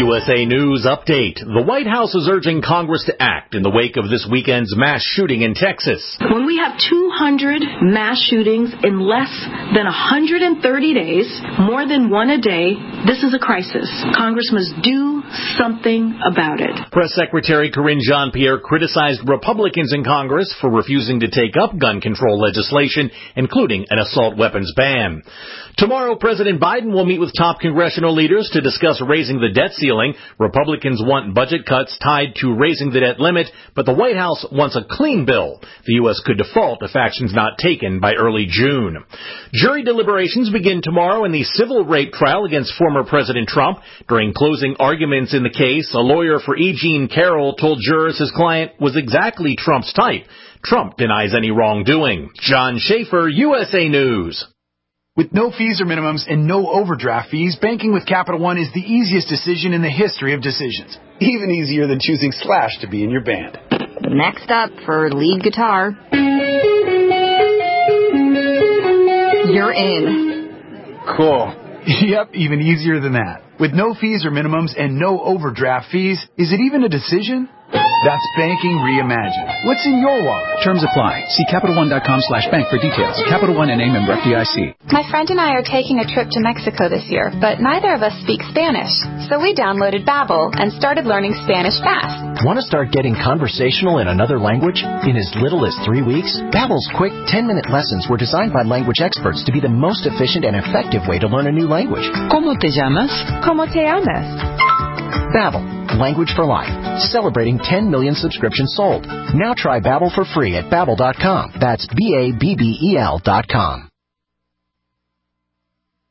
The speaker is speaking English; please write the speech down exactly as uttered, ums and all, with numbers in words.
U S A News Update. The White House is urging Congress to act in the wake of this weekend's mass shooting in Texas. When we have two hundred mass shootings in less than one hundred thirty days, more than one a day, this is a crisis. Congress must do something about it. Press Secretary Karine Jean-Pierre criticized Republicans in Congress for refusing to take up gun control legislation, including an assault weapons ban. Tomorrow, President Biden will meet with top congressional leaders to discuss raising the debt ceiling. Republicans want budget cuts tied to raising the debt limit, but the White House wants a clean bill. The U S could default if action's not taken by early June. Jury deliberations begin tomorrow in the civil rape trial against former President Trump. During closing arguments in the case, a lawyer for E. Jean Carroll told jurors his client was exactly Trump's type. Trump denies any wrongdoing. John Schaefer, U S A News. With no fees or minimums and no overdraft fees, banking with Capital One is the easiest decision in the history of decisions. Even easier than choosing Slash to be in your band. Next up for lead guitar. You're in. Cool. Yep, even easier than that. With no fees or minimums and no overdraft fees, is it even a decision? That's banking reimagined. What's in your wallet? Terms apply. See CapitalOne.com slash bank for details. Capital One and A member F D I C. My friend and I are taking a trip to Mexico this year, but neither of us speak Spanish. So we downloaded Babbel and started learning Spanish fast. Want to start getting conversational in another language? In as little as three weeks? Babbel's quick ten-minute lessons were designed by language experts to be the most efficient and effective way to learn a new language. ¿Cómo te llamas? ¿Cómo te llamas? Babbel. Language for life. Celebrating ten million subscriptions sold. Now try Babbel for free at Babbel dot com. That's B A B B E L dot com.